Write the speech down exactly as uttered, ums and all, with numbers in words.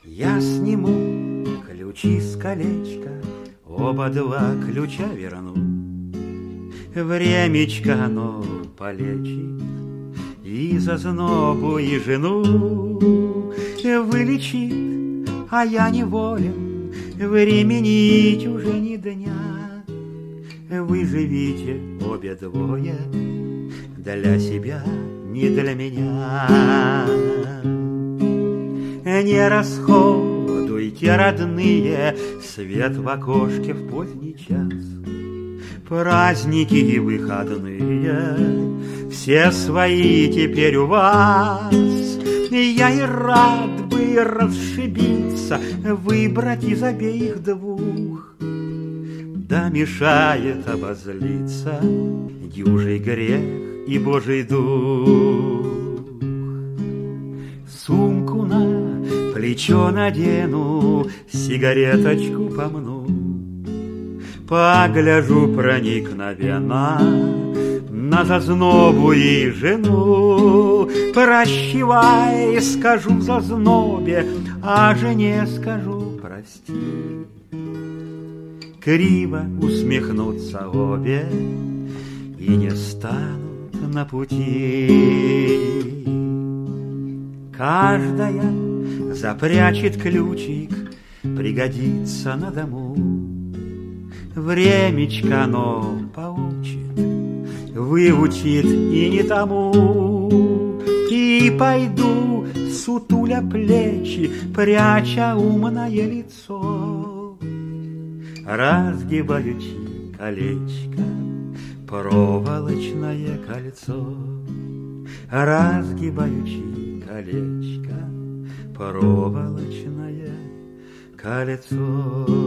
Я сниму ключи с колечка, оба два ключа верну. Времечко оно полечит и зазнобу, и жену вылечит, а я неволен временить уже ни дня. Вы живите обе двое для себя, не для меня. Не расходуйте, родные, свет в окошке в поздний час. Праздники и выходные все свои теперь у вас. Я и рад бы расшибиться, выбрать из обеих двух. Да мешает обозлиться дюжий грех и Божий дух. Сумку на плечо надену, сигареточку помну, погляжу проникновенно на зазнобу и жену. Прощавай, скажу в зазнобе, а жене скажу прости. Криво усмехнутся обе и не станут на пути. Каждая запрячет ключик, пригодится на дому. Времечко оно поучит, выучит и не тому. И пойду, сутуля плечи, пряча умное лицо, разгибаючи колечко, проволочное кольцо. Разгибаючи колечко, проволочное кольцо.